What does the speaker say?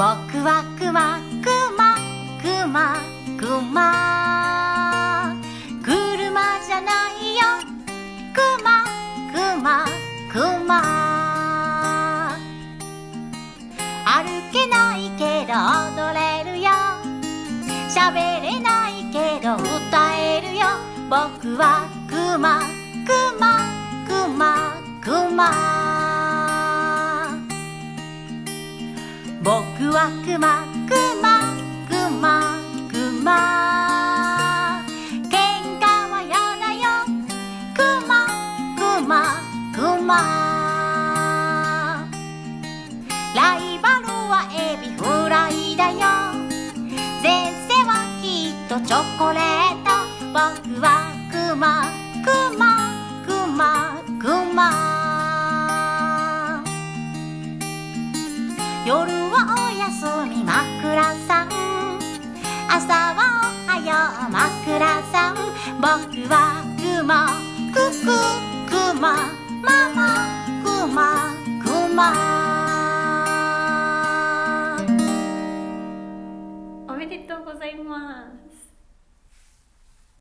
僕はクマクマクマクマ、車じゃないよクマクマクマ、歩けないけど踊れるよ、喋れないけど歌えるよ、僕はクマクマクマクマ、僕はクマクマクマクマ、喧嘩はやだよクマクマクマ、ライバルはエビフライだよ、前世はきっとチョコレート、僕はクマクマクマクマ、夜はおやすみ枕さん、朝はおはよう枕さん、僕はクマクククマママクマクマ。